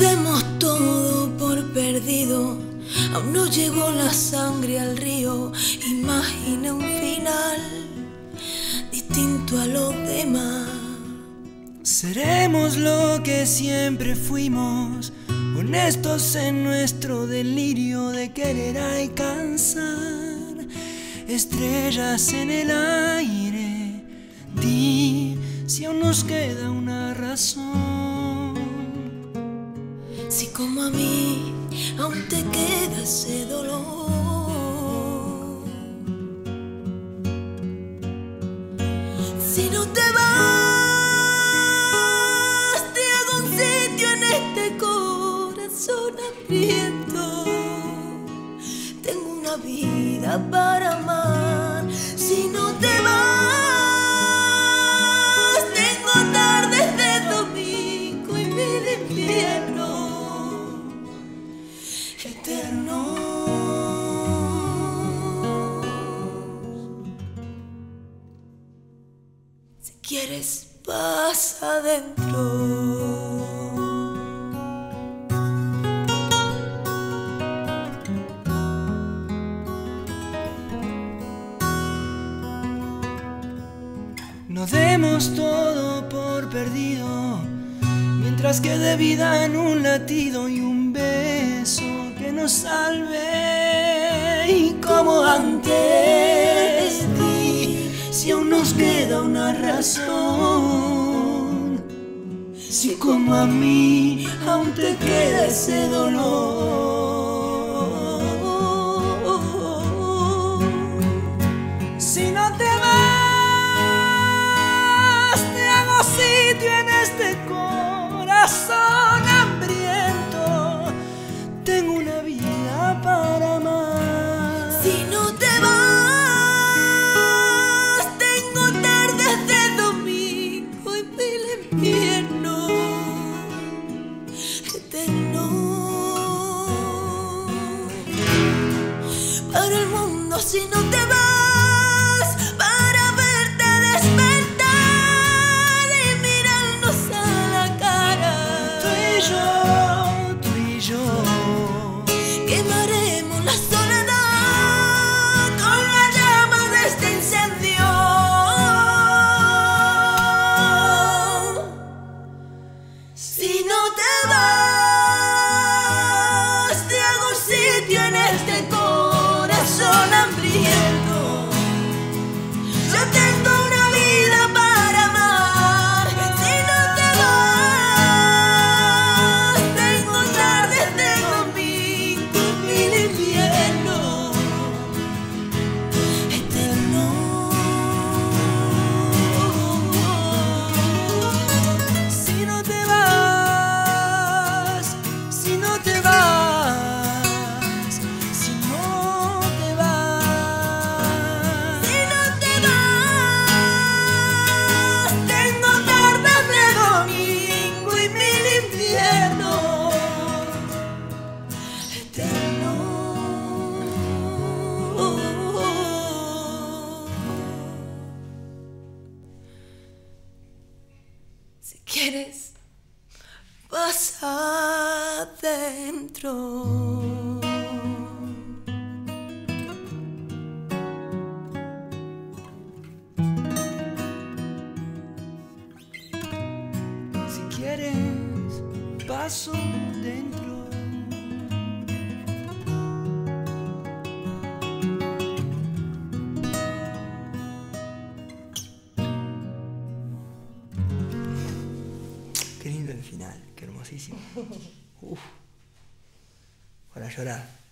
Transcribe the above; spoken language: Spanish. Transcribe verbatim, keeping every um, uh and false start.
demos todo por perdido, aún no llegó la sangre al río. Imagina un final distinto a los demás. Seremos lo que siempre fuimos, honestos en nuestro delirio de querer alcanzar estrellas en el aire. Di si aún nos queda una razón. Si como a mí aún te queda ese dolor, si no te vas, te hago un sitio en este corazón hambriento. Tengo una vida para amar. Si no te vas, tengo tardes de domingo y mil inviernos eternos. Si quieres, pasa adentro. No demos todo por perdido, mientras quede vida en un latido y un beso que nos salve. Y como antes, di si aún nos queda una razón. Si como a mí aún te queda ese dolor. Si no te vas, te hago sitio en este corazón hambriento. Tengo una vida para amar. Si no te vas, tengo tardes de domingo y mil inviernos eternos para el mundo. Si no te vas, para verte despertar y mirarnos a la cara. Tú y yo, tú y yo, quemaremos la soledad con la llama de este incendio. Si no te vas, te hago sitio en este corazón hambriento. Yo tengo una vida para amar. Si no te vas, tengo tardes de domingo y mil inviernos eternos. si no te vas, si no te vas, si no te vas. Si no te vas, tengo tardes de domingo y mil inviernos eternos. Si quieres, pasa adentro. Si quieres, paso dentro. Qué lindo el final, qué hermosísimo. Uf, para llorar.